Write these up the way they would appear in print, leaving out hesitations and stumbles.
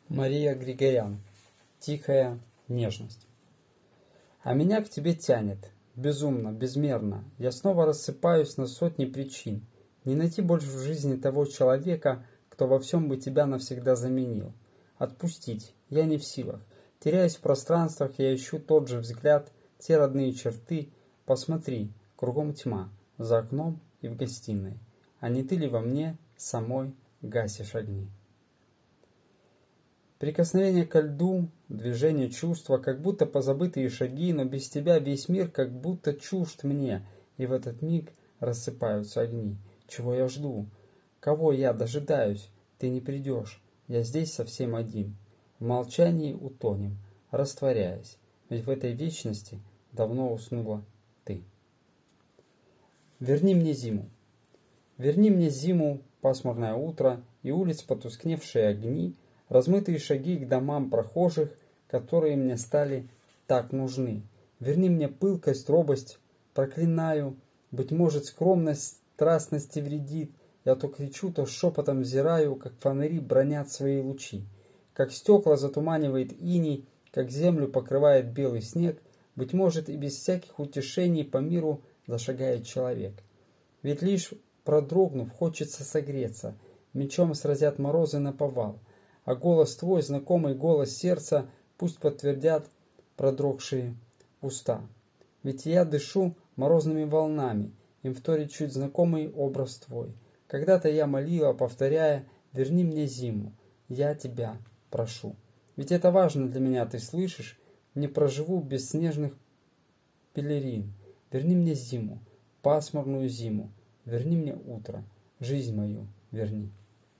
Мария Григорян. Тихая нежность. А меня к тебе тянет. Безумно, безмерно. Я снова рассыпаюсь на сотни причин. Не найти больше в жизни того человека, кто во всем бы тебя навсегда заменил. Отпустить. Я не в силах. Теряюсь в пространствах, я ищу тот же взгляд, те родные черты. Посмотри, кругом тьма, за окном и в гостиной. А не ты ли во мне самой гасишь огни? Прикосновение ко льду, движение чувства, как будто позабытые шаги, но без тебя весь мир как будто чужд мне, и в этот миг рассыпаются огни. Чего я жду? Кого я дожидаюсь? Ты не придешь, я здесь совсем один. В молчании утонем, растворяясь, ведь в этой вечности давно уснула ты. Верни мне зиму. Верни мне зиму, пасмурное утро и улиц потускневшие огни, размытые шаги к домам прохожих, которые мне стали так нужны. Верни мне пылкость, робость, проклинаю. Быть может, скромность страстности вредит. Я то кричу, то шепотом взираю, как фонари бронят свои лучи. Как стекла затуманивает иней, как землю покрывает белый снег. Быть может, и без всяких утешений по миру зашагает человек. Ведь лишь продрогнув, хочется согреться. Мечом сразят морозы наповал. А голос твой, знакомый голос сердца, пусть подтвердят продрогшие уста. Ведь я дышу морозными волнами, им вторит чуть знакомый образ твой. Когда-то я молила, повторяя: верни мне зиму, я тебя прошу. Ведь это важно для меня, ты слышишь? Не проживу без снежных пелерин. Верни мне зиму, пасмурную зиму, верни мне утро, жизнь мою верни.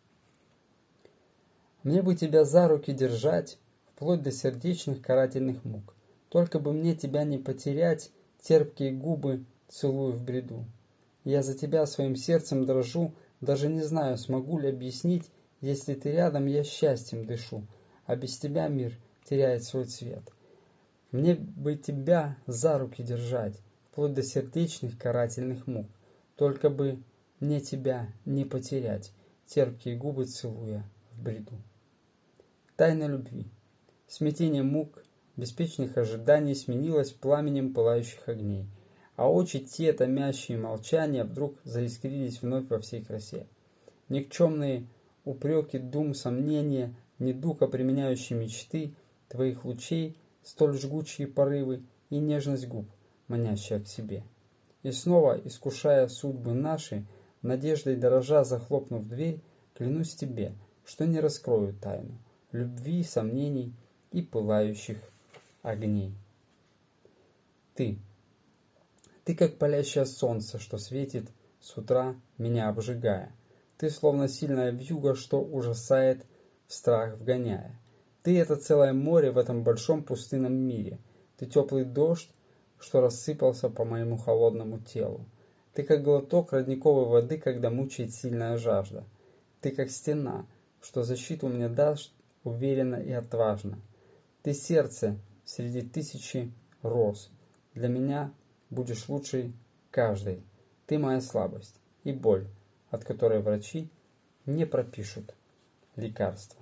Мне бы тебя за руки держать, вплоть до сердечных карательных мук. Только бы мне тебя не потерять, терпкие губы целую в бреду. Я за тебя своим сердцем дрожу, даже не знаю, смогу ли объяснить, если ты рядом, я счастьем дышу, а без тебя мир теряет свой цвет. Мне бы тебя за руки держать, вплоть до сердечных карательных мук. Только бы мне тебя не потерять, терпкие губы целуя в бреду. Тайна любви. Смятение мук, беспечных ожиданий сменилось пламенем пылающих огней, а очи те, томящие молчания, вдруг заискрились вновь во всей красе. Никчемные упреки, дум, сомнения, недуга применяющие мечты, твоих лучей, столь жгучие порывы и нежность губ, манящая к себе. И снова, искушая судьбы наши, надеждой дорожа захлопнув дверь, клянусь тебе, что не раскрою тайну любви, сомнений и пылающих огней. Ты как палящее солнце, что светит с утра, меня обжигая. Ты словно сильная вьюга, что ужасает, в страх вгоняя. Ты — это целое море в этом большом пустынном мире. Ты теплый дождь, что рассыпался по моему холодному телу. Ты как глоток родниковой воды, когда мучает сильная жажда. Ты как стена, что защиту мне даст уверенно и отважно. Ты сердце среди тысячи роз. Для меня будешь лучшей каждой. Ты моя слабость и боль, от которой врачи не пропишут лекарства.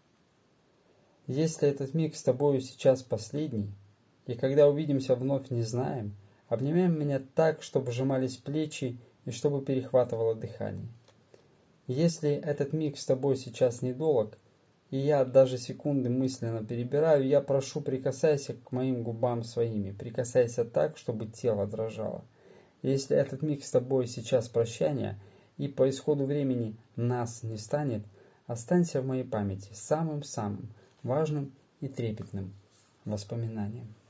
Если этот миг с тобою сейчас последний, и когда увидимся вновь не знаем, обнимаем меня так, чтобы сжимались плечи и чтобы перехватывало дыхание. Если этот миг с тобой сейчас недолог, и я даже секунды мысленно перебираю, я прошу, прикасайся к моим губам своими, прикасайся так, чтобы тело дрожало. Если этот миг с тобой сейчас прощания, и по исходу времени нас не станет, останься в моей памяти самым-самым важным и трепетным воспоминанием.